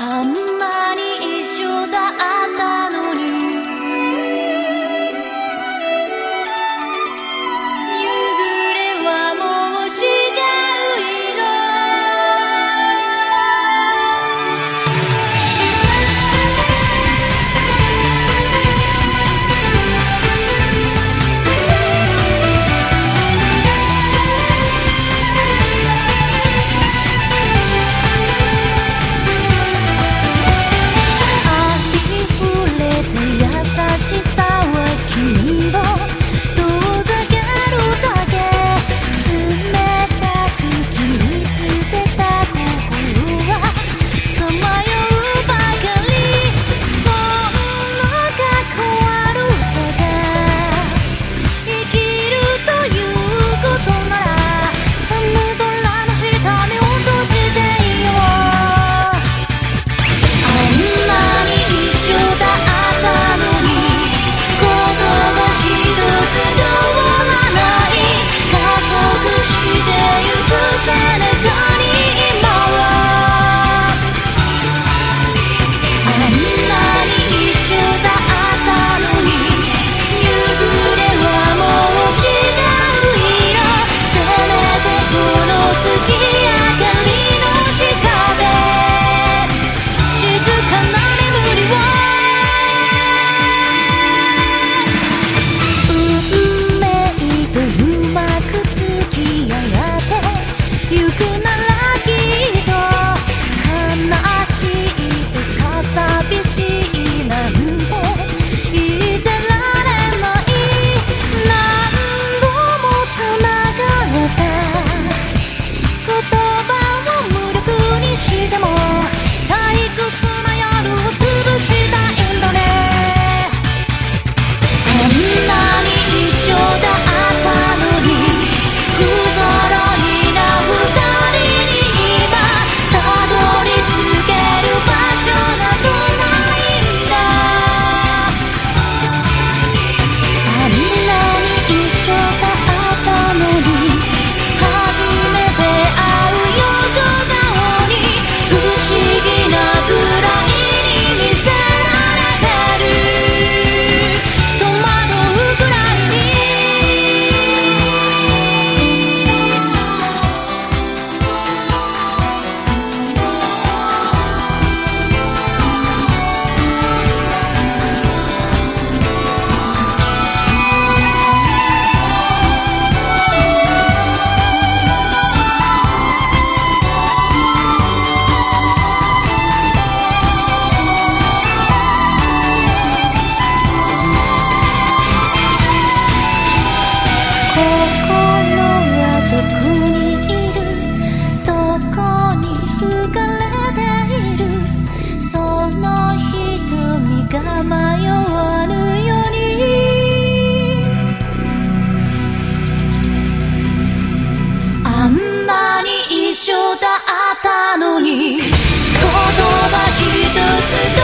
あんなに一緒だったのに夕暮れはもう違う色優しさは君を遠ざけるだけ冷たく切り捨てた心はさまようばかりそんなかっこ悪さが生きるということなら寒空の下に落ちていようあんなに一緒だったのに一緒だったのに言葉一つ